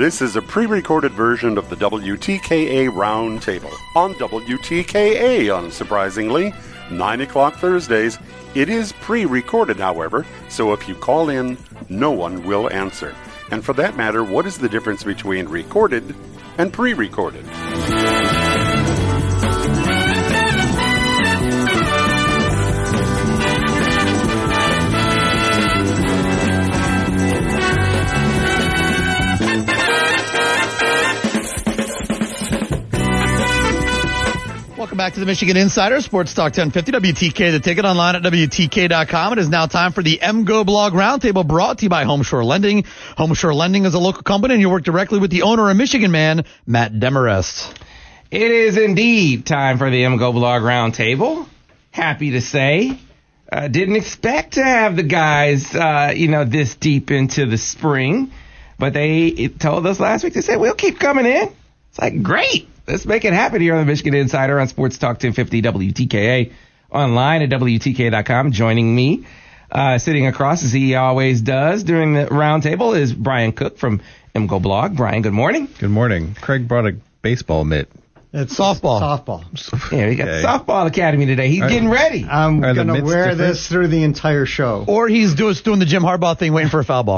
This is a pre-recorded version of the WTKA Roundtable on WTKA, unsurprisingly, 9 o'clock Thursdays. It is pre-recorded, however, so if you call in, no one will answer. And for that matter, what is the difference between recorded and pre-recorded? Welcome back to the Michigan Insider, Sports Talk 1050, WTK, the ticket online at WTK.com. It is now time for the MGO Blog Roundtable, brought to you by Homeshore Lending. Homeshore Lending is a local company, and you work directly with the owner, a Michigan man, Matt Demarest. It is indeed time for the MGO Blog Roundtable. Happy to say, didn't expect to have the guys, this deep into the spring, but they told us last week, they said, we'll keep coming in. It's like, great. Let's make it happen here on the Michigan Insider on Sports Talk 1050 WTKA, online at WTK.com. Joining me, sitting across as he always does during the roundtable, is Brian Cook from MGO Blog. Brian, good morning. Good morning. Craig brought a baseball mitt. It's softball. Yeah, we got the Softball Academy today. He's getting ready. I'm going to wear this through the entire show. Or he's doing the Jim Harbaugh thing, waiting for a foul ball.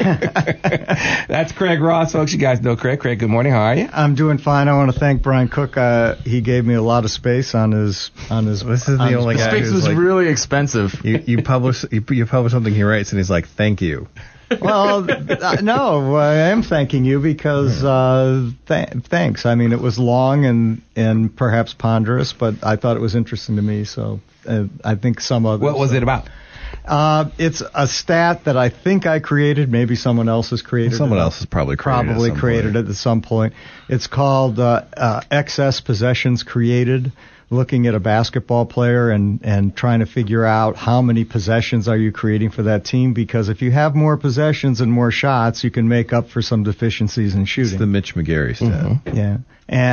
That's Craig Ross, folks. You guys know Craig. Craig, good morning. How are you? I'm doing fine. I want to thank Brian Cook. He gave me a lot of space on his. This is the only guy space was really expensive. You publish something he writes, and he's like, "Thank you." Well, no, I am thanking you because thanks. I mean, it was long and perhaps ponderous, but I thought it was interesting to me. So I think some of it. What was it about? It's a stat that I think I created. Maybe someone else has created. Someone else has probably created it at some point. It's called excess possessions created. Looking at a basketball player and trying to figure out how many possessions are you creating for that team, because if you have more possessions and more shots, you can make up for some deficiencies in shooting. It's the Mitch McGarry stat. Mm-hmm. Yeah.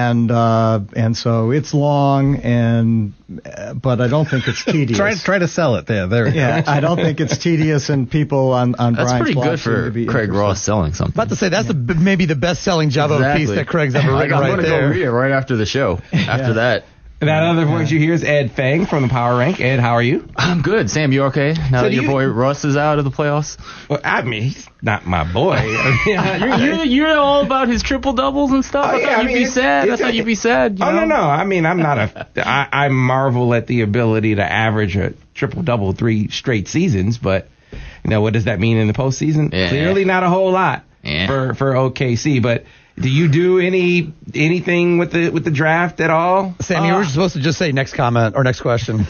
And so it's long, but I don't think it's tedious. Try to sell it there. Yeah, I don't think it's tedious, and people on That's Brian's pretty blog good for Craig Ross selling something. About to say, that's maybe the best-selling Java piece that Craig's ever written I'm right going to there. go read it right after the show. After that. That other voice you hear is Ed Fang from the Power Rank. Ed, how are you? I'm good. Sam, you okay? Now that your boy Russ is out of the playoffs? Well, I mean, he's not my boy. You're all about his triple doubles and stuff. I thought you'd be sad. No. I mean, I'm not I marvel at the ability to average a triple double 3 straight seasons, but what does that mean in the postseason? Yeah. Clearly not a whole lot for OKC, but. Do you do anything with the draft at all? Sam, you were supposed to just say next comment or next question.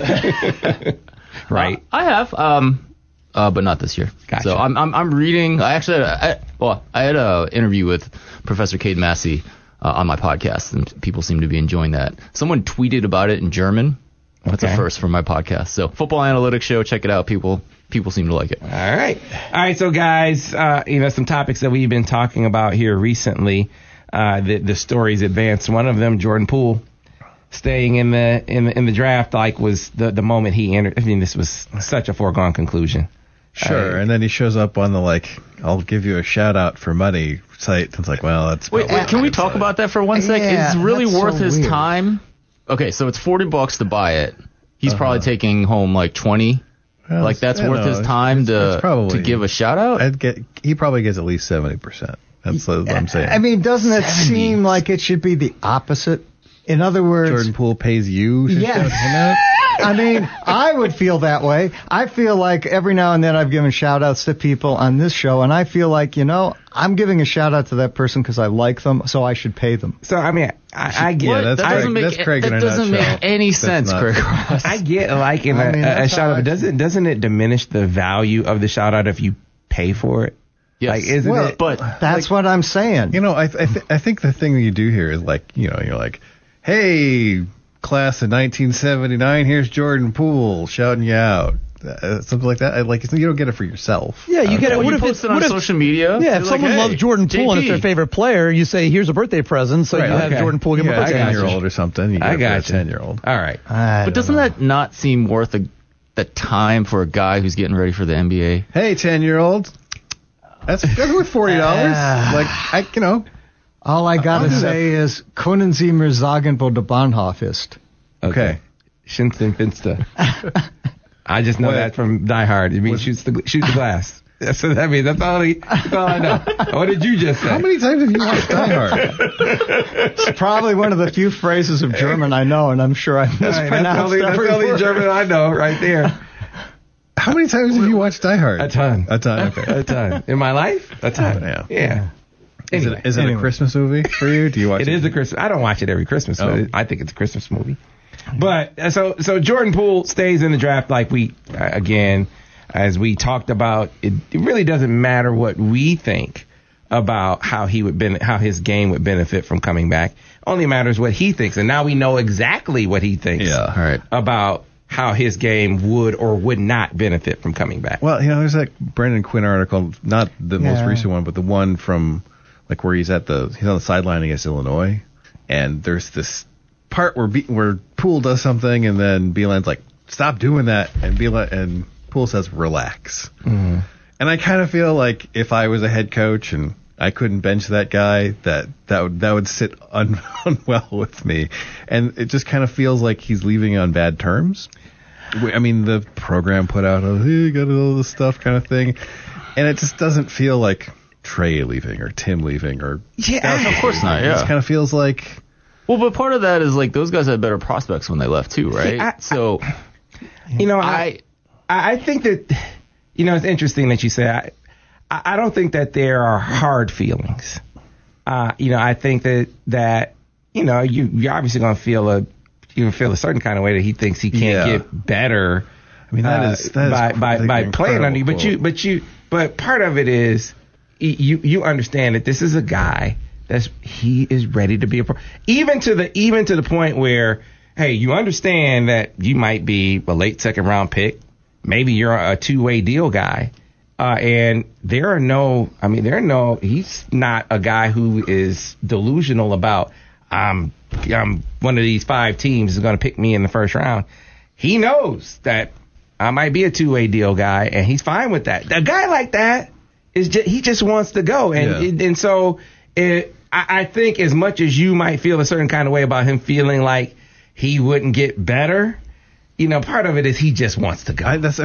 Right. I have, but not this year. Gotcha. So I'm reading. I had an interview with Professor Cade Massey on my podcast, and people seem to be enjoying that. Someone tweeted about it in German. That's a first for my podcast. So Football Analytics Show, check it out, people. People seem to like it. All right. So, guys, some topics that we've been talking about here recently. The stories advanced. One of them, Jordan Poole, staying in the draft, was the moment he entered. I mean, this was such a foregone conclusion. Sure, and then he shows up on the I'll give you a shout out for money site. It's like, well, that's. Wait, can we talk about that for 1 sec? Yeah, it's really worth his weird. time. Okay, so it's $40 to buy it. He's probably taking home 20. Well, that's worth his time to give a shout out? He probably gets at least 70%. That's what I'm saying. I mean, doesn't it seem like it should be the opposite? In other words, Jordan Poole pays you to shout him out? I mean, I would feel that way. I feel like every now and then I've given shout-outs to people on this show, and I feel like, I'm giving a shout-out to that person because I like them, so I should pay them. So, I mean, I get it. That doesn't make any sense, Craig Ross. I get a shout-out, but doesn't it diminish the value of the shout-out if you pay for it? Yes. But that's what I'm saying. I think the thing that you do here is you're like, hey, class of 1979, here's Jordan Poole shouting you out. Something like that. You don't get it for yourself. Yeah, you get it. What if it's on social media? Yeah, if someone loves Jordan Poole and it's their favorite player, you say, here's a birthday present, so you have Jordan Poole give him a birthday present. 10-year-old or something. You get it for a 10-year-old. All right. But doesn't that not seem worth the time for a guy who's getting ready for the NBA? Hey, 10-year-old. That's worth $40. All I gotta say is können Sie mir sagen, wo der Bahnhof ist? Okay. Shinsen Finsta. I just know that from Die Hard. It means shoot the glass. That's what that means. That's all I know. What did you just say? How many times have you watched Die Hard? It's probably one of the few phrases of German I know, and I'm sure I mispronounced That's the only German I know right there. How many times have you watched Die Hard? A ton. Okay. A ton. In my life? A ton. Yeah. Anyway, is it a Christmas movie for you? Do you watch it? It is a Christmas. I don't watch it every Christmas, but I think it's a Christmas movie. But so Jordan Poole stays in the draft like we again, as we talked about. It really doesn't matter what we think about how his game would benefit from coming back. Only matters what he thinks, and now we know exactly what he thinks about how his game would or would not benefit from coming back. Well, there's that Brendan Quinn article, not the most recent one, but the one from like where he's on the sideline against Illinois, and there's this part where Poole does something, and then Beilein's like, "Stop doing that," and Poole says, "Relax." Mm-hmm. And I kind of feel like if I was a head coach and I couldn't bench that guy, that would sit unwell with me, and it just kind of feels like he's leaving on bad terms. I mean, the program put out you got all this stuff kind of thing, and it just doesn't feel like Trey leaving or Tim leaving or of course not. Yeah, it just kind of feels like. Well, but part of that is like those guys had better prospects when they left too, right? I think that it's interesting that you say. I don't think that there are hard feelings. I think that you're obviously going to feel a certain kind of way that he thinks he can't get better. I mean, that is by playing under you. But part of it is you understand that this is a guy he is ready to be a pro. Even to the point where, hey, you understand that you might be a late second round pick. Maybe you're a two-way deal guy. And he's not a guy who is delusional about, I'm one of these 5 teams is going to pick me in the first round. He knows that I might be a two-way deal guy, and he's fine with that. A guy like that he just wants to go. And so I think as much as you might feel a certain kind of way about him feeling like he wouldn't get better, part of it is he just wants to go. That's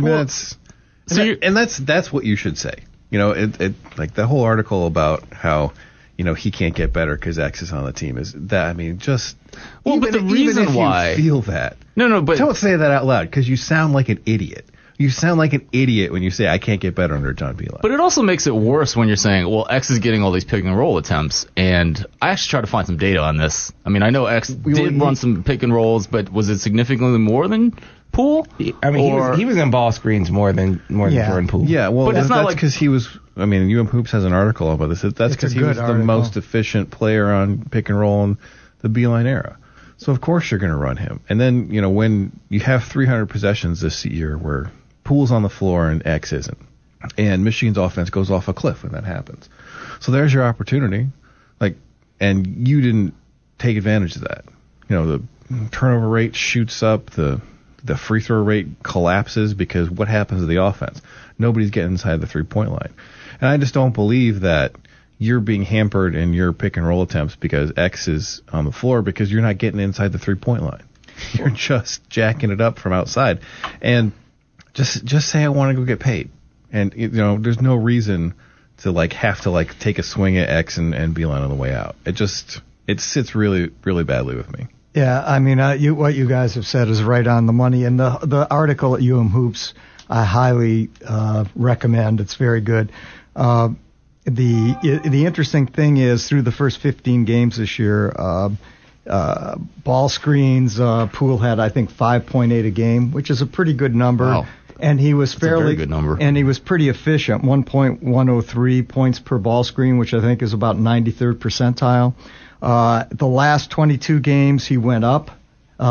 what you should say. It like the whole article about how he can't get better because X is on the team is that. I mean, just but the reason why you feel that but don't say that out loud because you sound like an idiot. You sound like an idiot when you say I can't get better under John Beilein. But it also makes it worse when you're saying, well, X is getting all these pick and roll attempts, and I actually tried to find some data on this. I mean, I know X did run some pick and rolls, but was it significantly more than Poole? I mean, he was in ball screens more than Jordan Poole. Yeah, well, but that's because he was. I mean, UM Hoops has an article about this. That's because he was the most efficient player on pick and roll in the Beilein era. So of course you're going to run him. And then when you have 300 possessions this year where Poole's on the floor and X isn't, and Michigan's offense goes off a cliff when that happens. So there's your opportunity, and you didn't take advantage of that. The turnover rate shoots up, the free throw rate collapses because what happens to the offense? Nobody's getting inside the 3-point line. And I just don't believe that you're being hampered in your pick and roll attempts because X is on the floor because you're not getting inside the 3-point line. You're just jacking it up from outside. And just say I want to go get paid. And there's no reason to have to take a swing at X and Beilein on the way out. It sits really, really badly with me. Yeah, I mean, what you guys have said is right on the money. And the article at UM Hoops, I highly recommend. It's very good. The interesting thing is through the first 15 games this year, ball screens, Poole had, I think, 5.8 a game, which is a pretty good number. Wow. And he was That's a very good number. And he was pretty efficient, 1.103 points per ball screen, which I think is about 93rd percentile. The last 22 games, he went up to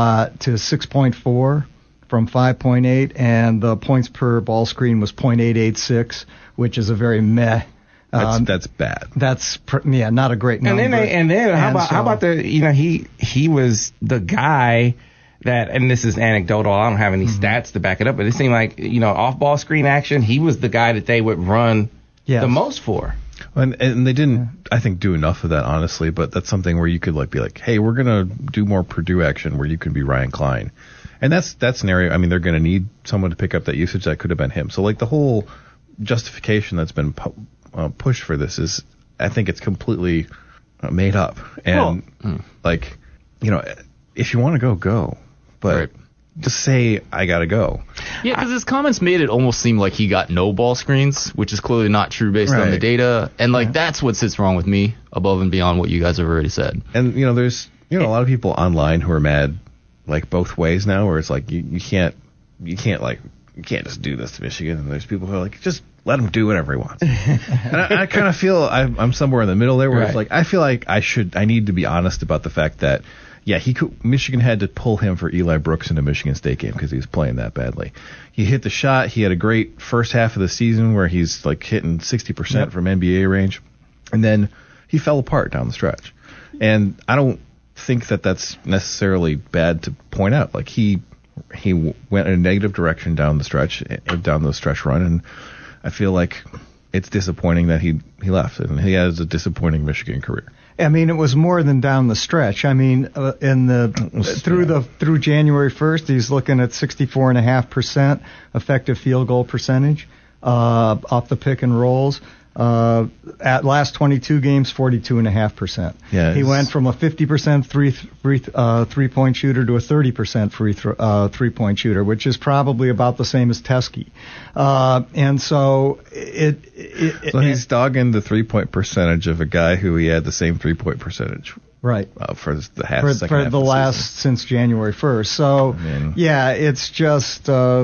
6.4 from 5.8, and the points per ball screen was 0.886, which is a very meh. That's bad. That's not a great number. And then how about he was the guy that, and this is anecdotal, I don't have any stats to back it up, but it seemed like off ball screen action, he was the guy that they would run the most for. And they didn't, I think, do enough of that, honestly. But that's something where you could be like, hey, we're gonna do more Purdue action where you can be Ryan Klein, and that's an area. I mean, they're gonna need someone to pick up that usage. That could have been him. So the whole justification that's been pushed for this is, I think it's completely made up. And if you want to go, but. Right. Just say, I gotta go. Yeah, because his comments made it almost seem like he got no ball screens, which is clearly not true based on the data. And that's what sits wrong with me, above and beyond what you guys have already said. And there's a lot of people online who are mad both ways now, where it's you can't just do this to Michigan. And there's people who are just let him do whatever he wants. And I kind of feel I'm somewhere in the middle there, where it's I feel like I need to be honest about the fact that. Yeah, Michigan had to pull him for Eli Brooks in the Michigan State game because he was playing that badly. He hit the shot. He had a great first half of the season where he's hitting 60% from NBA range, and then he fell apart down the stretch. And I don't think that that's necessarily bad to point out. He went in a negative direction down the stretch run, and I feel like it's disappointing that he left, and he has a disappointing Michigan career. I mean, it was more than down the stretch. I mean, through January 1st, he's looking at 64.5% effective field goal percentage off the pick and rolls. At last 22 games, 42.5%. Yeah, he went from a 50% three-point shooter to a 30% three-point shooter, which is probably about the same as Teskey. And so he's dogging the three-point percentage of a guy who he had the same three-point percentage. Right. For the second half of the last season. Since January 1st. So, it's just,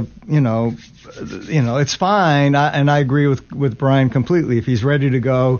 it's fine. And I agree with Brian completely. If he's ready to go,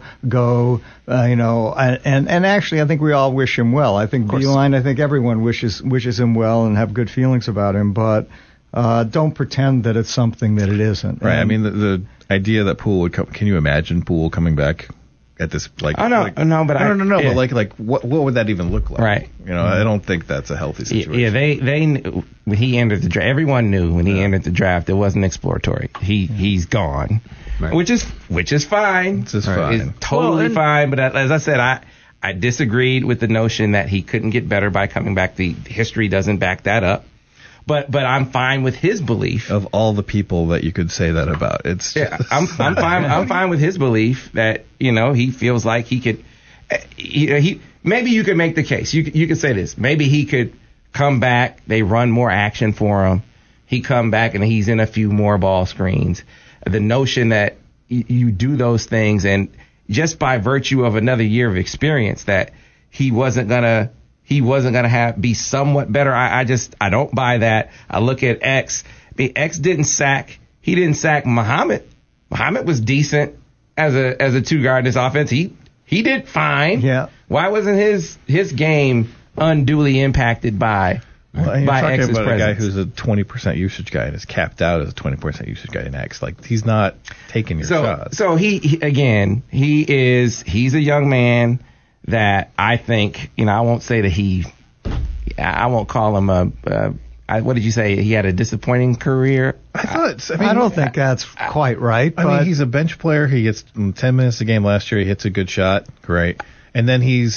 and actually I think we all wish him well. I think Beilein, I think everyone wishes him well and have good feelings about him, but, don't pretend that it's something that it isn't. Right. I mean, the idea that Poole would come, can you imagine Poole coming back? At this, but what would that even look like? Right. I don't think that's a healthy situation. Yeah, they knew when he entered the draft. Everyone knew when he entered the draft it wasn't exploratory. He's gone, which is fine. This is fine. It's totally fine. But as I said, I disagreed with the notion that he couldn't get better by coming back. The history doesn't back that up. But I'm fine with his belief. Of all the people that you could say that about, I'm fine. I'm fine with his belief that he feels like he could. Maybe you could make the case. You could say this. Maybe he could come back. They run more action for him. He come back and he's in a few more ball screens. The notion that you do those things and just by virtue of another year of experience that he wasn't gonna be somewhat better. I don't buy that. I look at X. X didn't sack Muhammad. Muhammad was decent as a two guard in this offense. He did fine. Yeah. Why wasn't his game unduly impacted by X's presence? About a guy who's a 20% usage guy and is capped out as a 20% usage guy in X. He's not taking your shots. So he's a young man that I think, I won't say that I won't call him what did you say? He had a disappointing career? I don't think that's quite right. I mean, he's a bench player. He gets 10 minutes a game last year. He hits a good shot. Great. And then he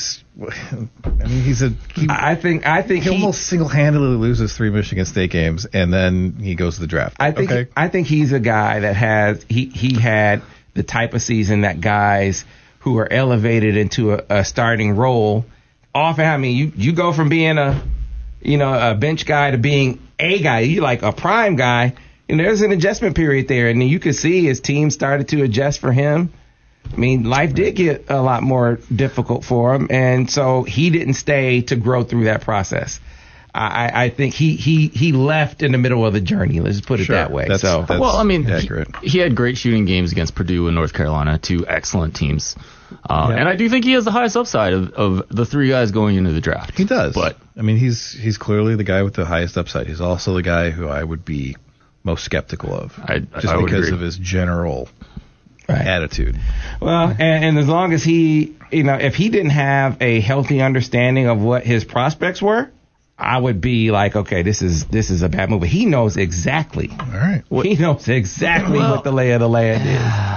almost single-handedly loses 3 Michigan State games, and then he goes to the draft. I think he's a guy that he had the type of season that guys who are elevated into a starting role often. I mean, you go from being a bench guy to being a guy. You like a prime guy, and there's an adjustment period there. And you could see his team started to adjust for him. I mean, life did get a lot more difficult for him, and so he didn't stay to grow through that process. I think he left in the middle of the journey. Let's put it that way. That's he had great shooting games against Purdue and North Carolina, 2 excellent teams. And I do think he has the highest upside of the 3 guys going into the draft. He does. But I mean, he's clearly the guy with the highest upside. He's also the guy who I would be most skeptical of, because of his general attitude. Well, and as long as if he didn't have a healthy understanding of what his prospects were, I would be like, okay, this is a bad move. But he knows exactly. All right. He knows exactly what the lay of the land is.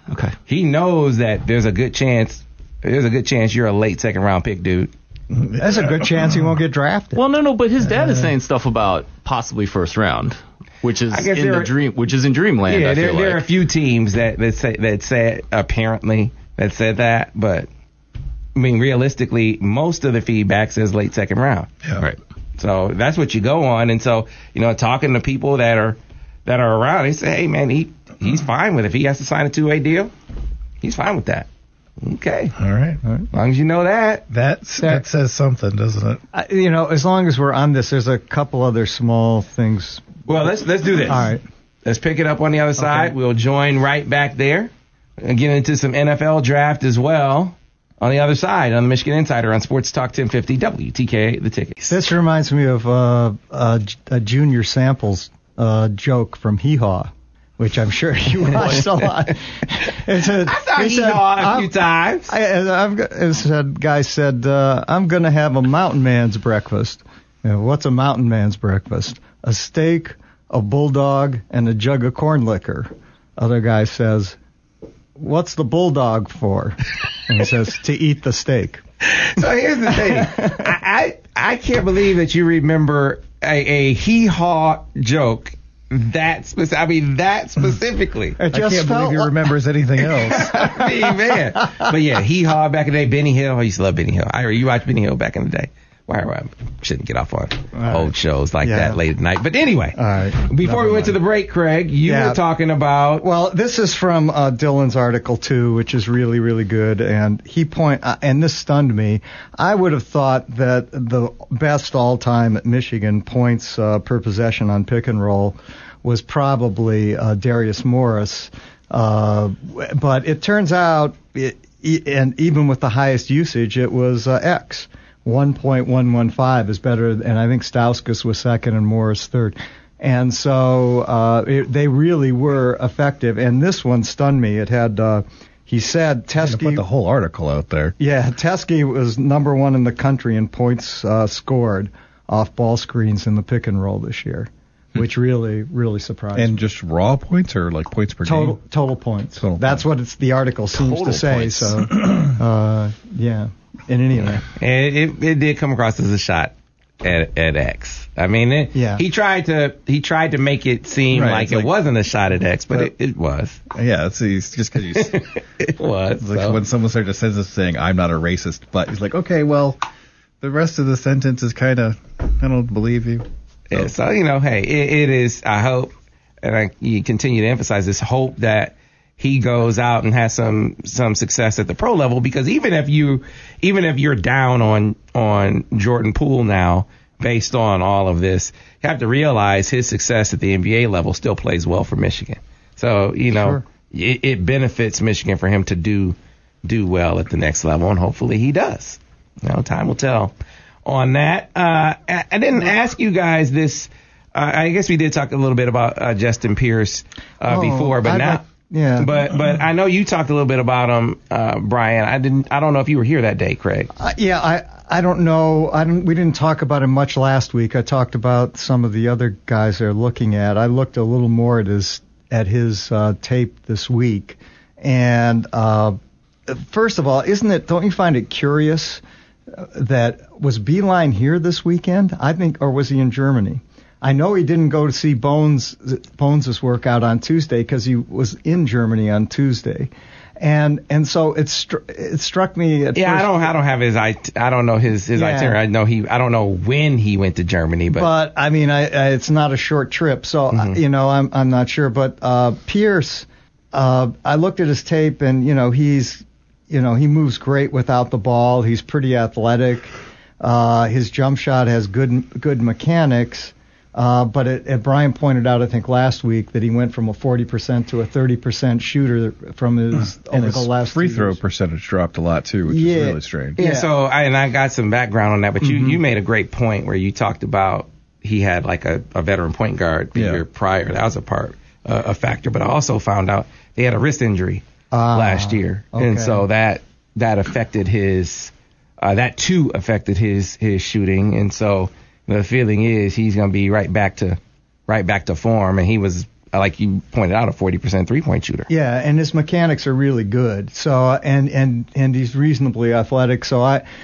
Okay. He knows that there's a good chance you're a late second round pick, dude. There's a good chance he won't get drafted. Well, no, but his dad is saying stuff about possibly first round, which is in dreamland. Yeah, I feel there are a few teams that say apparently that said that, but I mean realistically, most of the feedback says late second round. Yeah. Right. So that's what you go on, and so talking to people that are around, they say, hey man, he's fine with it. If he has to sign a 2-way deal, he's fine with that. Okay. All right. As long as you know that. That says something, doesn't it? As long as we're on this, there's a couple other small things. Well, let's do this. All right. Let's pick it up on the other side. Okay. We'll join right back there and get into some NFL draft as well on the other side on the Michigan Insider on Sports Talk 1050 WTK The Ticket. This reminds me of a Junior Samples joke from Hee Haw, which I'm sure you watched a lot. I saw Hee Haw a few times. Guy said, I'm going to have a mountain man's breakfast. What's a mountain man's breakfast? A steak, a bulldog, and a jug of corn liquor. Other guy says, what's the bulldog for? And he says, to eat the steak. So here's the thing. I can't believe that you remember a Hee Haw joke that specifically. I can't believe he remembers anything else. I mean, man. But yeah, Hee Haw back in the day, Benny Hill. I used to love Benny Hill. You watched Benny Hill back in the day. I shouldn't get off on old shows like that late at night. But anyway, before we went to the break, Craig, you were talking about... Well, this is from Dylan's article, too, which is really, really good. And and this stunned me. I would have thought that the best all-time at Michigan points per possession on pick and roll was probably Darius Morris. But it turns out, and even with the highest usage, it was X. 1.115 is better, and I think Stauskas was second and Morris third. And so they really were effective. And this one stunned me. It had, he said, Teskey... put the whole article out there. Yeah, Teskey was number one in the country in points scored off ball screens in the pick and roll this year, which really, really surprised me. And just raw points or like points per game? Total points. That's what the article seems to say. Points. So, yeah. In any event, and it did come across as a shot at X. I mean, he tried to make it seem like it wasn't a shot at X, but it was. Yeah, it's just because it was. It's like when someone starts a sentence saying, "I'm not a racist," but he's like, "Okay, well, the rest of the sentence is kind of, I don't believe you." Yeah, so hey, it is. I hope, and you continue to emphasize this hope that he goes out and has some success at the pro level, because even if you're down on Jordan Poole now, based on all of this, you have to realize his success at the NBA level still plays well for Michigan. So, sure. it benefits Michigan for him to do well at the next level, and hopefully he does. Time will tell on that. I didn't ask you guys this. I guess we did talk a little bit about Justin Pierce before, but now. Yeah, but I know you talked a little bit about him, Brian. I don't know if you were here that day, Craig. I don't know. We didn't talk about him much last week. I talked about some of the other guys they're looking at. I looked a little more at his tape this week. And first of all, don't you find it curious that was Beilein here this weekend? I think, or was he in Germany? I know he didn't go to see Bones' workout on Tuesday because he was in Germany on Tuesday, and so it struck me at first. I don't have his I don't know his itinerary. I don't know when he went to Germany, but I mean it's not a short trip, so I'm not sure. But Pierce, I looked at his tape, and he moves great without the ball. He's pretty athletic. His jump shot has good mechanics. But Brian pointed out, I think last week, that he went from a 40% to a 30% shooter from his over the last free throw percentage dropped a lot too, which is really strange. Yeah. So I got some background on that, but you made a great point where you talked about he had like a veteran point guard the year prior. That was a factor. But I also found out they had a wrist injury last year, and so that affected his affected his shooting, and so. The feeling is he's going to be right back to form, and he was like you pointed out, a 40% 3-point shooter. Yeah, and his mechanics are really good. So and he's reasonably athletic. So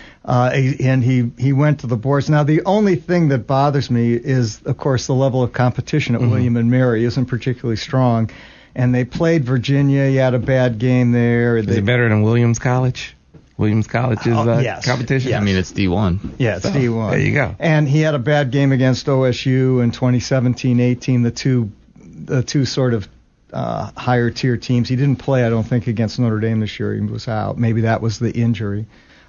he went to the boards. Now the only thing that bothers me is, of course, the level of competition at William and Mary isn't particularly strong. And they played Virginia. He had a bad game there. Is it better than Williams College? Williams College's yes. competition? Yes. I mean, it's D1. Yeah, it's D1. There you go. And he had a bad game against OSU in 2017-18, the two sort of higher tier teams. He didn't play, I don't think, against Notre Dame this year. He was out. Maybe that was the injury.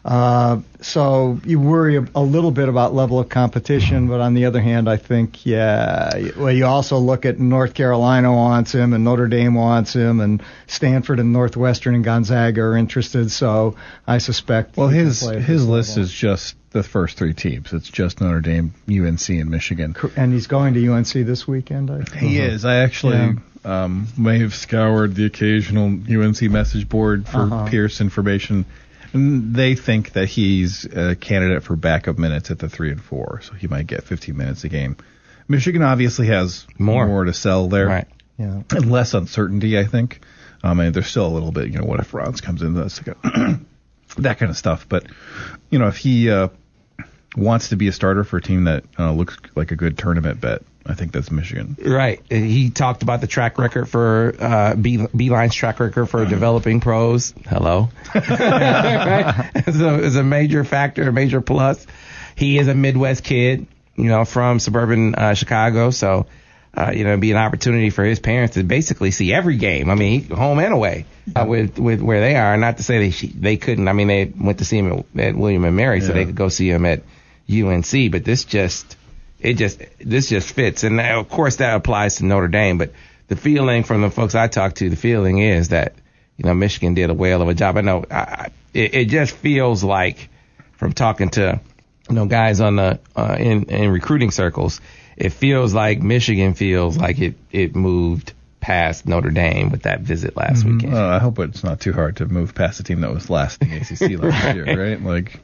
So you worry a little bit about level of competition, but on the other hand, I think, you also look at North Carolina wants him, and Notre Dame wants him, and Stanford and Northwestern and Gonzaga are interested, so I suspect... Well, his list is just the first 3 teams. It's just Notre Dame, UNC, and Michigan. And he's going to UNC this weekend, I think. He is. I actually... may have scoured the occasional UNC message board for Pierce information. And they think that he's a candidate for backup minutes at the 3 and 4, so he might get 15 minutes a game. Michigan obviously has more to sell there, right? Yeah, and less uncertainty, I think. And there's still a little bit, what if Franz comes in, that kind of stuff. But if he wants to be a starter for a team that looks like a good tournament bet, I think that's Michigan. Right. He talked about the track record for Beeline's track record for developing pros. Hello. Right? It's a major factor, a major plus. He is a Midwest kid, from suburban Chicago. So, it'd be an opportunity for his parents to basically see every game. I mean, home and away with where they are. Not to say they couldn't. I mean, they went to see him at William and Mary, so they could go see him at UNC. But this just fits. And of course that applies to Notre Dame, but the feeling from the folks I talked to, the feeling is that, Michigan did a whale of a job. I know it just feels like, from talking to, guys on the, in recruiting circles, it feels like Michigan feels like it moved past Notre Dame with that visit last weekend. I hope it's not too hard to move past a team that was last in the ACC last year, right?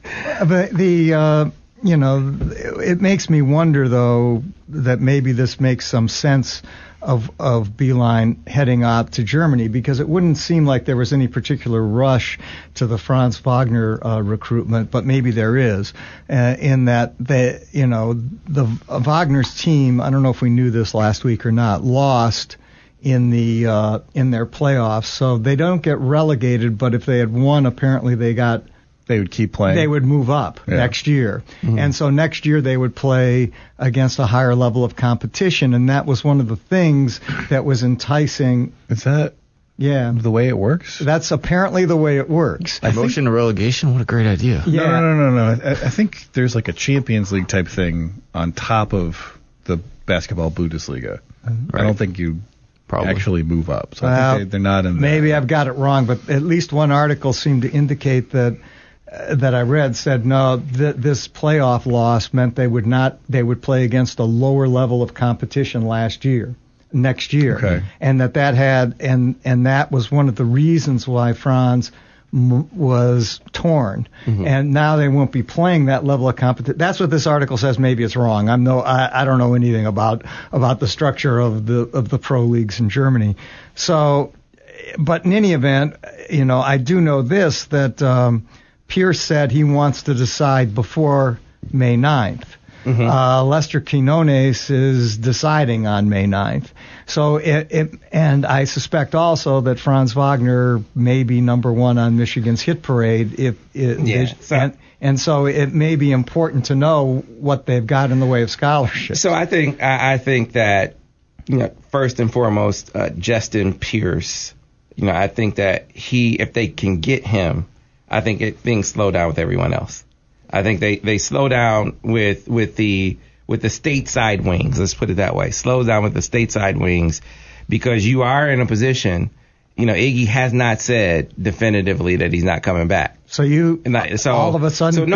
But it makes me wonder, though, that maybe this makes some sense of Beilein heading out to Germany, because it wouldn't seem like there was any particular rush to the Franz Wagner recruitment, but maybe there is, in that the Wagner's team, I don't know if we knew this last week or not, lost in their playoffs, so they don't get relegated, but if they had won, apparently they would keep playing. They would move up next year. Mm-hmm. And so next year they would play against a higher level of competition, and that was one of the things that was enticing. Is that the way it works? That's apparently the way it works. Promotion to relegation? What a great idea. Yeah. No. I think there's like a Champions League type thing on top of the basketball Bundesliga. Right. I don't think you actually move up. So I think they're not in there. Maybe I've got it wrong, but at least one article seemed to indicate that I read said this playoff loss meant they would play against a lower level of competition next year, and that was one of the reasons why Franz was torn, and now they won't be playing that level of competition. That's what this article says. Maybe it's wrong. I don't know anything about the structure of the pro leagues in Germany. So, but in any event, I do know this, that Pierce said he wants to decide before May 9th. Lester Quinones is deciding on May 9th. So and I suspect also that Franz Wagner may be number one on Michigan's hit parade. So it may be important to know what they've got in the way of scholarship. So I think that, first and foremost, Justin Pierce, I think that if they can get him, I think things slow down with everyone else. I think they slow down with the stateside wings. Let's put it that way. Slow down with the stateside wings, because you are in a position. Iggy has not said definitively that he's not coming back. So all of a sudden. So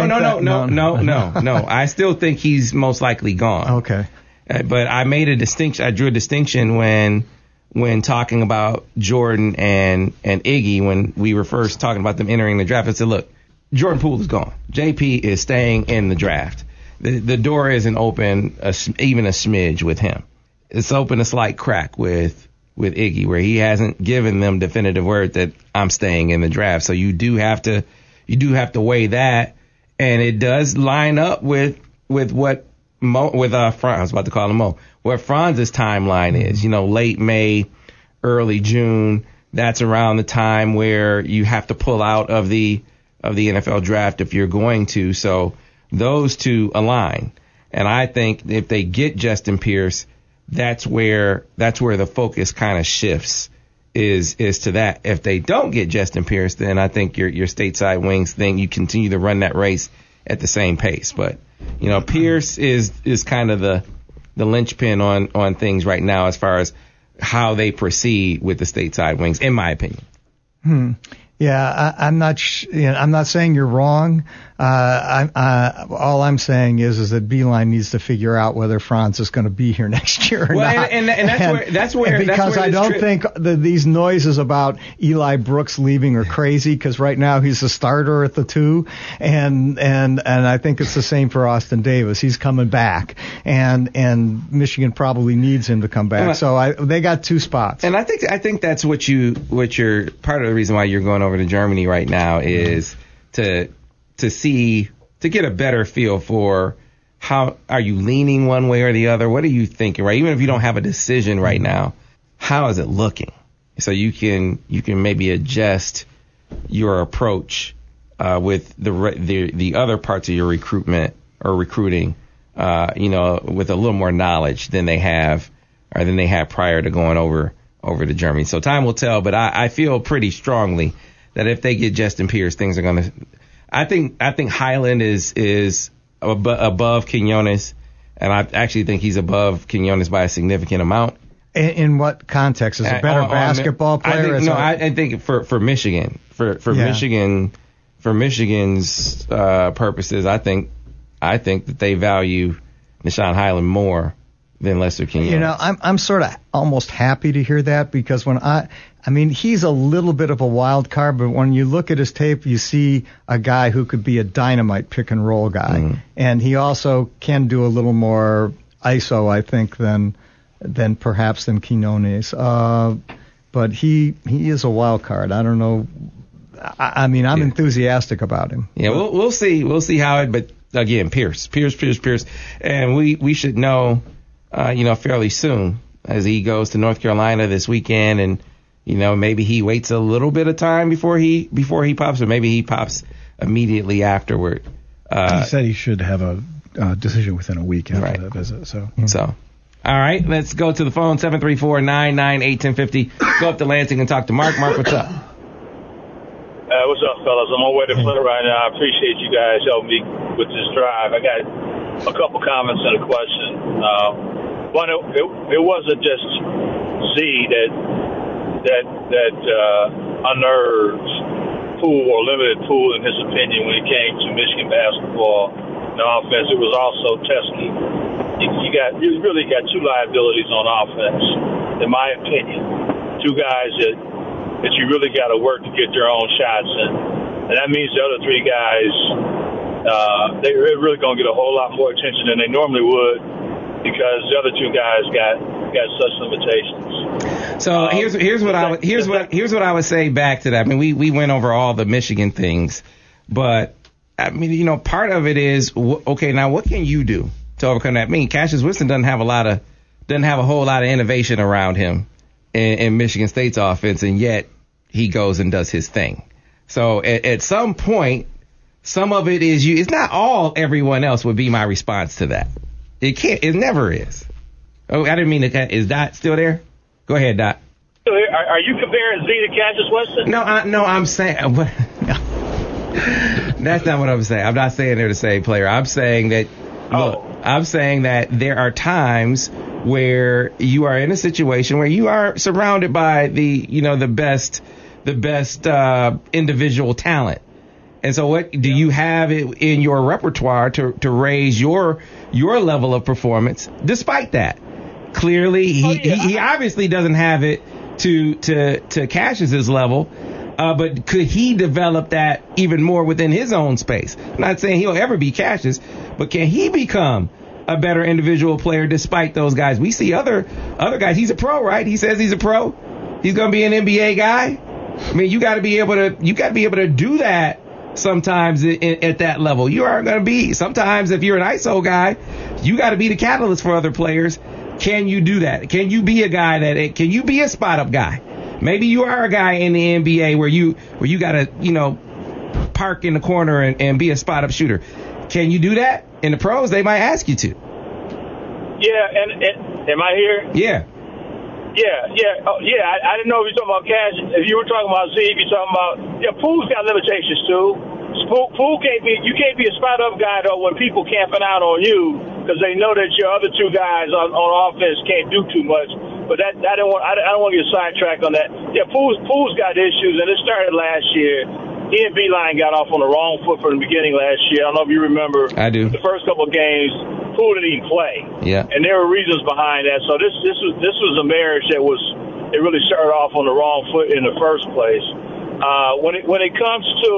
no. I still think he's most likely gone. Okay. But I made a distinction. I drew a distinction when talking about Jordan and Iggy, when we were first talking about them entering the draft. I said, look, Jordan Poole is gone. JP is staying in the draft. The door isn't open even a smidge with him. it's opened a slight crack with Iggy, where he hasn't given them definitive word that I'm staying in the draft. So you do have to weigh that, and it does line up with what Franz, I was about to call him Mo, what Franz's timeline is. Late May, early June. That's around the time where you have to pull out of the NFL draft if you're going to. So those two align, and I think if they get Justin Pierce, that's where the focus kind of shifts is to that. If they don't get Justin Pierce, then I think your stateside wings thing, you continue to run that race at the same pace. But Pierce is kind of the linchpin on things right now as far as how they proceed with the stateside wings, in my opinion. Yeah, I'm not saying you're wrong. All I'm saying is that Beeline needs to figure out whether Franz is going to be here next year or not. And that's where because I don't think these noises about Eli Brooks leaving are crazy, because right now he's the starter at the 2, and I think it's the same for Austin Davis. He's coming back, and Michigan probably needs him to come back. So they got 2 spots. And I think that's what you're part of the reason why you're going over to Germany right now is to get a better feel for how are you leaning one way or the other. What are you thinking, right? Even if you don't have a decision right now, how is it looking? So you can maybe adjust your approach with the other parts of your recruitment or recruiting, with a little more knowledge than they have prior to going over to Germany. So time will tell, but I feel pretty strongly that if they get Justin Pierce, things are going to. I think Highland is above Quinones, and I actually think he's above Quinones by a significant amount. In what context? Is a better basketball player? I think for Michigan, for Michigan's purposes, I think that they value Nah'Shon Highland more than Lester Quinones. I'm sort of almost happy to hear that, because when he's a little bit of a wild card, but when you look at his tape, you see a guy who could be a dynamite pick and roll guy. Mm-hmm. And he also can do a little more ISO, I think, than Quinones. But he is a wild card. I don't know. I'm enthusiastic about him. Yeah, we'll see. We'll see how it, but again, Pierce. And we should know, fairly soon as he goes to North Carolina this weekend, and maybe he waits a little bit of time before he pops, or maybe he pops immediately afterward. He said he should have a decision within a week after that visit. So, all right, let's go to the phone, 734-998-1050. Go up to Lansing and talk to Mark. Mark, what's up? What's up, fellas? I'm on my way to Florida right now. I appreciate you guys helping me with this drive. I got a couple comments and a question. One, it wasn't just Z that unnerved Poole, or limited Poole in his opinion, when it came to Michigan basketball and offense. It was also Teske. You really got 2 liabilities on offense, in my opinion. 2 guys that you really got to work to get their own shots in. And that means the other 3 guys, they're really going to get a whole lot more attention than they normally would, because the other 2 guys got such limitations. So here's what I would say back to that. I mean, we went over all the Michigan things, but I mean, part of it is, okay, now what can you do to overcome that? I mean, Cassius Winston doesn't have a whole lot of innovation around him in Michigan State's offense, and yet he goes and does his thing. So at some point, some of it is it's not all everyone else would be my response to that. It never is. Oh, I didn't mean to. Is Dot still there? Go ahead, Dot. Are you comparing Z to Cassius Winston? No, I'm saying. That's not what I'm saying. I'm not saying they're the same player. I'm saying that. I'm saying that there are times where you are in a situation where you are surrounded by the best individual talent. And so what do you have in your repertoire to raise your level of performance despite that? Clearly, he obviously doesn't have it to Cassius's level, but could he develop that even more within his own space? I'm not saying he'll ever be Cassius, but can he become a better individual player despite those guys. We see other guys. He's a pro, right? He says he's a pro. He's going to be an NBA guy. I mean, you got to be able to do that sometimes at that level. You aren't going to be. Sometimes if you're an ISO guy, you got to be the catalyst for other players. Can you do that? Can you be a guy can you be a spot up guy? Maybe you are a guy in the NBA where you got to, park in the corner and be a spot up shooter. Can you do that? In the pros, they might ask you to. Yeah, and am I here? Yeah. Yeah. Oh, yeah. I didn't know if you were talking about Cash. If you were talking about Z, if you're talking about Poole's got limitations too. Poole you can't be a spot up guy though when people camping out on you because they know that your other two guys on offense can't do too much. But I don't want to get sidetracked on that. Yeah, Poole's got issues, and it started last year. He and Beeline got off on the wrong foot from the beginning last year. I don't know if you remember. I do. The first couple of games, Poole didn't even play. Yeah. And there were reasons behind that. So this was a marriage it really started off on the wrong foot in the first place. When it comes to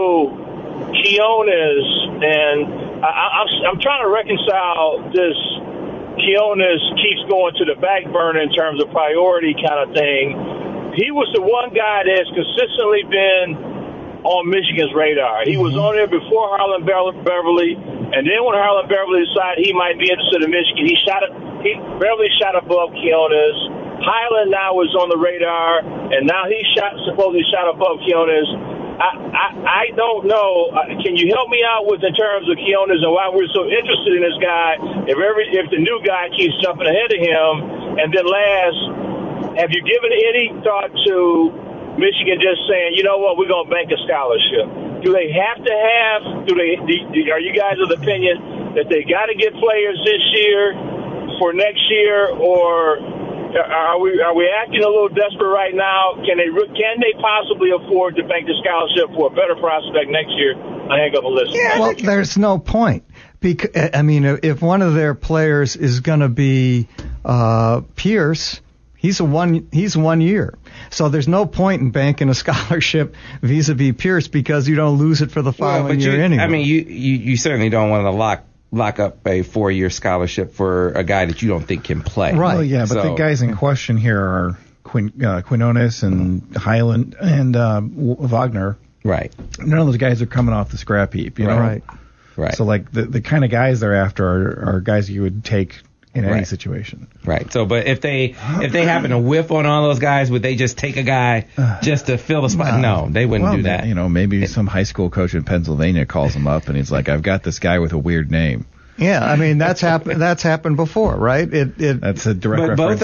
Quinones, and I'm trying to reconcile this. Quinones keeps going to the back burner in terms of priority kind of thing. He was the one guy that's consistently been on Michigan's radar. He was on there before Harlan Beverly, and then when Harlan Beverly decided he might be interested in Michigan, Beverly shot above Quinones. Highland now is on the radar, and now he supposedly shot above Quinones. I don't know. Can you help me out in terms of Quinones and why we're so interested in this guy? If the new guy keeps jumping ahead of him, and then last, have you given any thought to Michigan just saying, you know what, we're going to bank a scholarship? Do they have to have? Are you guys of the opinion that they got to get players this year for next year, or are we acting a little desperate right now? Can they possibly afford to bank the scholarship for a better prospect next year? I hang up and listen. Yeah, well, there's no point. Because, I mean, if one of their players is going to be Pierce, he's 1 year. So there's no point in banking a scholarship vis-a-vis Pierce because you don't lose it for the following year anyway. I mean, you certainly don't want to lock up a 4-year scholarship for a guy that you don't think can play. Right. Well, yeah, but the guys in question here are Quinones and Highland and Wagner. Right. None of those guys are coming off the scrap heap, you know? Right. So, like, the kind of guys they're after are guys you would take in any situation. Right. So, but if they happen to whiff on all those guys, would they just take a guy just to fill the spot? No, they wouldn't do that. You know, maybe some high school coach in Pennsylvania calls him up and he's like, "I've got this guy with a weird name." Yeah, I mean that's happened. That's happened before, right? That's a direct reference.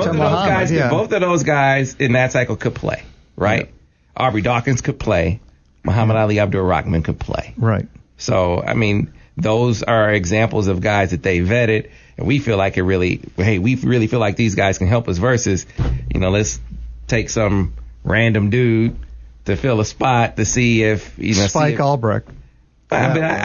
Both of those guys in that cycle could play, right? Yeah. Aubrey Dawkins could play. Muhammad Ali Abdul-Rahman could play. Right. So, I mean, those are examples of guys that they vetted, and we feel like we really feel like these guys can help us versus, let's take some random dude to fill a spot to see if, Spike Albrecht. All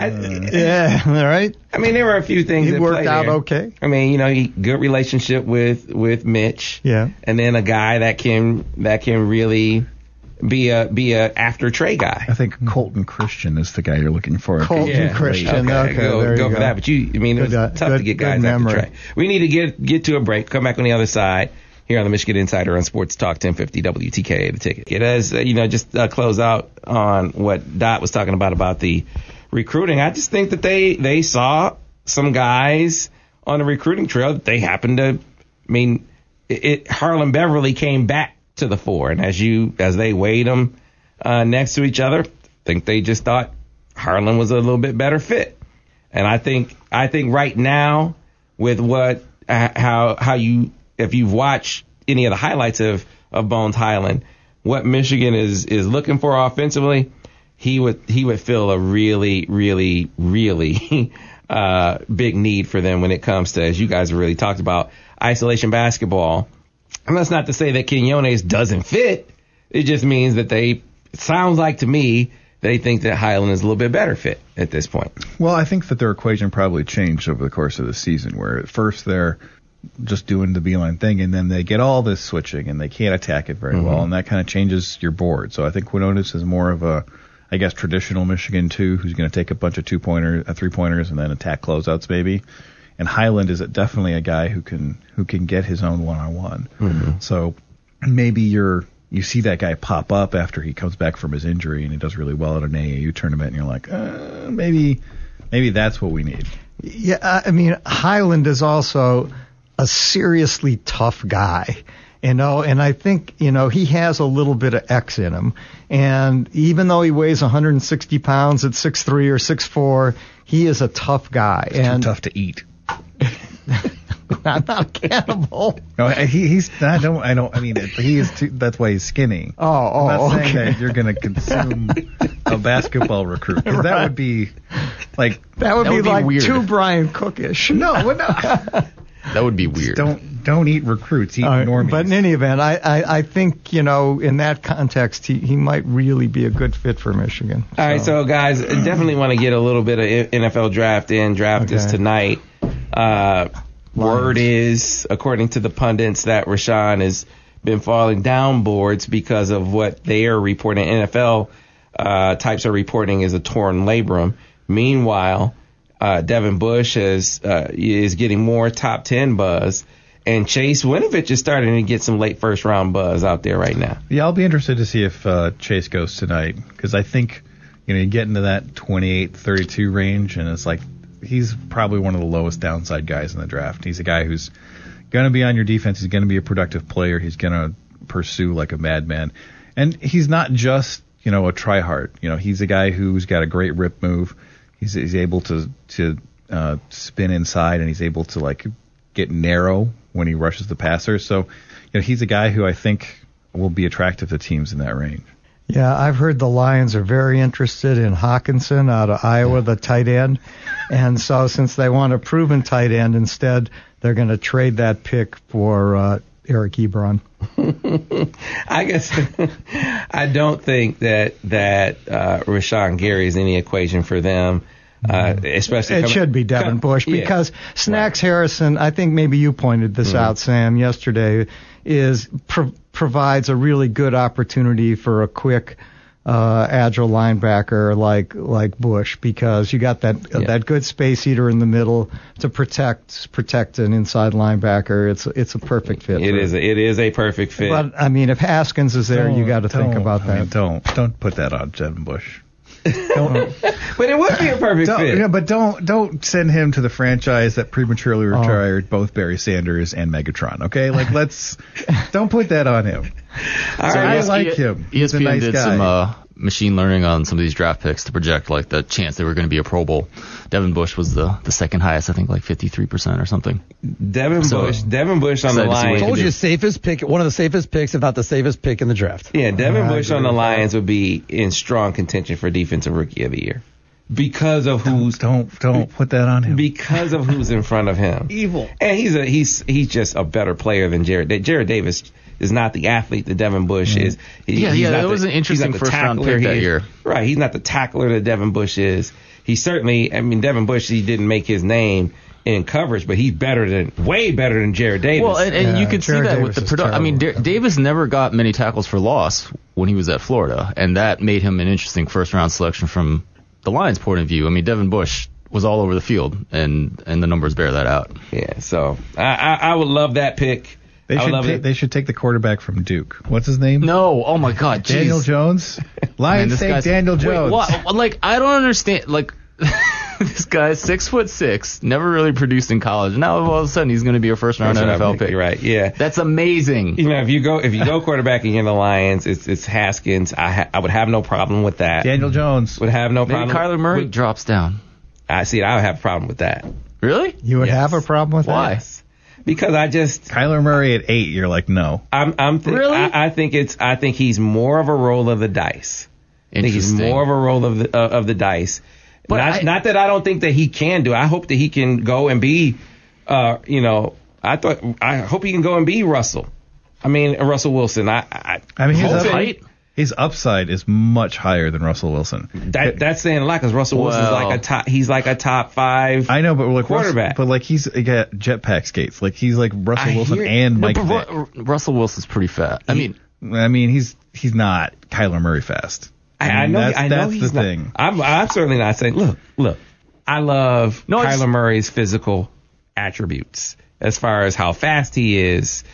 right. I mean, there were a few things that worked out there. Okay. I mean, good relationship with Mitch. Yeah. And then a guy that can really be a after Trey guy. I think Colton Christian is the guy you're looking for. Colton Christian. Okay, go for that. But it's tough to get guys after Trey. We need to get to a break. Come back on the other side here on the Michigan Insider on Sports Talk 1050 WTKA, the ticket. It has, just close out on what Dot was talking about the recruiting. I just think that they saw some guys on the recruiting trail that they happened to. I mean, Harlan Beverly came back to the fore, and as they weighed them next to each other, I think they just thought Harlan was a little bit better fit. And I think right now with if you've watched any of the highlights of Bones Highland, what Michigan is looking for offensively, he would fill a really, really, really big need for them when it comes to, as you guys have really talked about, isolation basketball. And that's not to say that Quinones doesn't fit. It just means that it sounds like to me, they think that Highland is a little bit better fit at this point. Well, I think that their equation probably changed over the course of the season, where at first they're just doing the Beeline thing, and then they get all this switching, and they can't attack it very well, and that kind of changes your board. So I think Quinones is more of a, I guess, traditional Michigan 2, who's going to take a bunch of 3-pointers, and then attack closeouts maybe. And Highland is definitely a guy who can get his own one-on-one. Mm-hmm. So maybe you see that guy pop up after he comes back from his injury and he does really well at an AAU tournament, and you're like, maybe that's what we need. Yeah, I mean, Highland is also a seriously tough guy. And I think, he has a little bit of X in him. And even though he weighs 160 pounds at 6'3" or 6'4", he is a tough guy. Too tough to eat. I'm not a cannibal. No, he's. I don't. I mean, he is. That's why he's skinny. I'm not saying okay. that you're going to consume a basketball recruit, because that would be like like weird. too Brian Cookish. No. That would be weird. Don't eat recruits. Eat normies. But in any event, I think in that context he might really be a good fit for Michigan. All right, so guys, definitely want to get a little bit of NFL draft in. Draft is tonight. Word is, according to the pundits, that Rashawn has been falling down boards because of what they are reporting. NFL types are reporting is a torn labrum. Meanwhile, Devin Bush is getting more top 10 buzz, and Chase Winovich is starting to get some late first round buzz out there right now. Yeah, I'll be interested to see if Chase goes tonight, because I think you get into that 28-32 range, and it's like he's probably one of the lowest downside guys in the draft. He's a guy who's going to be on your defense. He's going to be a productive player. He's going to pursue like a madman, and he's not just a tryhard. He's a guy who's got a great rip move. He's able to spin inside, and he's able to like get narrow when he rushes the passer. So, he's a guy who I think will be attractive to teams in that range. Yeah, I've heard the Lions are very interested in Hawkinson out of Iowa, the tight end. And so since they want a proven tight end instead, they're going to trade that pick for Eric Ebron. I guess I don't think that Rashawn Gary is any equation for them. Especially it should be Devin Bush, because Snacks Harrison, I think maybe you pointed this out, Sam, yesterday, provides a really good opportunity for a quick, agile linebacker like Bush, because you got that good space eater in the middle to protect an inside linebacker. It's a perfect fit. It is a perfect fit. But I mean, if Haskins is there, you got to think about that. Don't put that on Devin Bush. But it would be a perfect fit. Yeah, but don't send him to the franchise that prematurely retired both Barry Sanders and Megatron. Okay, don't put that on him. I like him. He's a ESPN nice did guy. some machine learning on some of these draft picks to project like the chance they were going to be a Pro Bowl. Devin Bush was the second highest, I think, like 53% or something. Devin Bush on the Lions. I told you, safest pick, one of the safest picks, if not the safest pick in the draft. Yeah, Devin Bush on the Lions would be in strong contention for Defensive Rookie of the Year because of who's don't put that on him. Because of who's in front of him. Evil. And he's just a better player than Jared. Jared Davis is not the athlete that Devin Bush is. That was an interesting first round pick that year. Right, he's not the tackler that Devin Bush is. He certainly, Devin Bush, he didn't make his name in coverage, but he's way better than Jared Davis. Well, and you could see Jared that Davis with the production. Davis never got many tackles for loss when he was at Florida, and that made him an interesting first round selection from the Lions' point of view. Devin Bush was all over the field, and the numbers bear that out. Yeah, so I would love that pick. They should take the quarterback from Duke. What's his name? No, oh my God, Daniel Jones. Lions take Daniel Jones. Wait, what? I don't understand. This guy's 6'6", never really produced in college. Now all of a sudden he's going to be a first round NFL pick. Right? Yeah, that's amazing. If you go quarterback and you're in the Lions, it's Haskins. I would have no problem with that. Daniel Jones would have no problem. Maybe Kyler Murray drops down. I would have a problem with that. Really? You would have a problem with Why? that? Because Kyler Murray at 8, you're like, no. Really? I think he's more of a roll of the dice. I think he's more of a roll of the dice. But not that I don't think that he can do. I hope that he can go and be, I hope he can go and be Russell. Russell Wilson. His upside is much higher than Russell Wilson. That's saying a lot, because Russell Wilson's he's like a top 5. I know, but quarterback. He's got jetpack skates. He's like Russell Wilson and Mike Vick. Russell Wilson's pretty fat. He's not Kyler Murray fast. I know that's he's the thing. I'm certainly not saying. Look. I love Kyler Murray's physical attributes as far as how fast he is,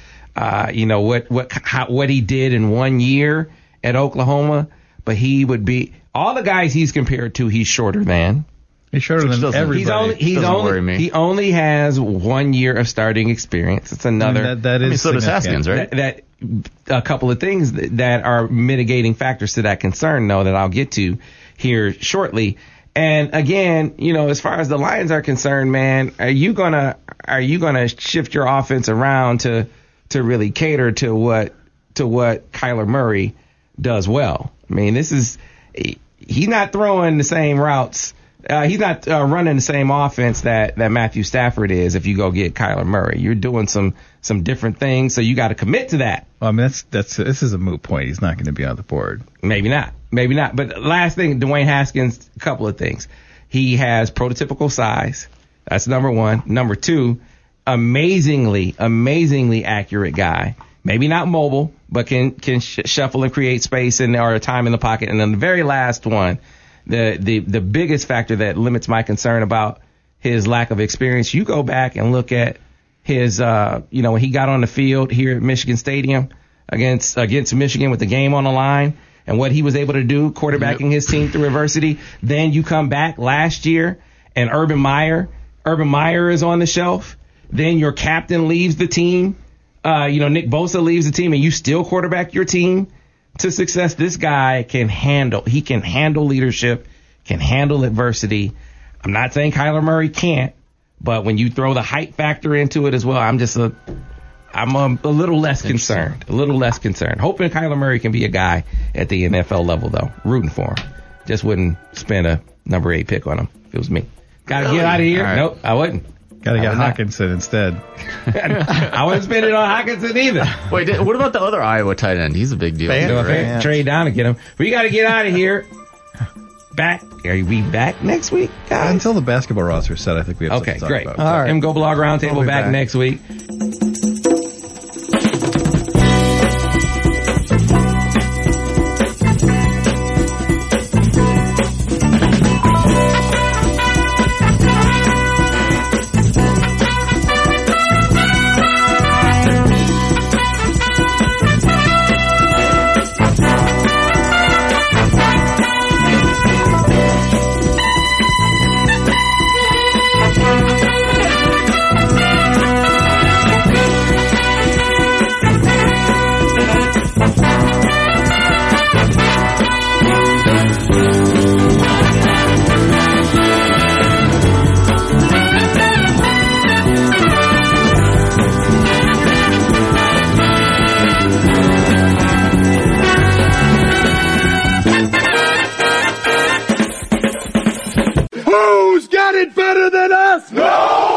what he did in 1 year at Oklahoma. But he would be all the guys he's compared to. He's shorter than. He's shorter than everybody. He only has 1 year of starting experience. It's another. I mean, that is so does Haskins, right? That a couple of things that are mitigating factors to that concern, though, that I'll get to here shortly. And again, as far as the Lions are concerned, man, are you gonna shift your offense around to really cater to what Kyler Murray does well? I mean, he's not throwing the same routes. He's not running the same offense that Matthew Stafford is. If you go get Kyler Murray, you're doing some different things, so you got to commit to that. Well, I mean, this is a moot point. He's not going to be on the board. Maybe not. But last thing, Dwayne Haskins, a couple of things. He has prototypical size. That's number one. Number two, amazingly accurate guy. Maybe not mobile, but can shuffle and create space or time in the pocket. And then the very last one, the biggest factor that limits my concern about his lack of experience, you go back and look at his, when he got on the field here at Michigan Stadium against Michigan with the game on the line and what he was able to do quarterbacking his team through adversity. Then you come back last year and Urban Meyer is on the shelf. Then your captain leaves the team. Nick Bosa leaves the team and you still quarterback your team to success. This guy can handle leadership, can handle adversity. I'm not saying Kyler Murray can't, but when you throw the hype factor into it as well, I'm a little less concerned. Hoping Kyler Murray can be a guy at the NFL level, though. Rooting for him. Just wouldn't spend a number 8 pick on him if it was me. Gotta get out of here. Right. Nope, I wouldn't. Gotta get Hockenson instead. I wouldn't spend it on Hockenson either. Wait, what about the other Iowa tight end? He's a big deal. Right? Trade down and get him. We gotta get out of here. Are we back next week, guys? Until the basketball roster is set, I think we have something to talk great. about. All right. MGO Blog Roundtable back next week. Who's got it better than us? No!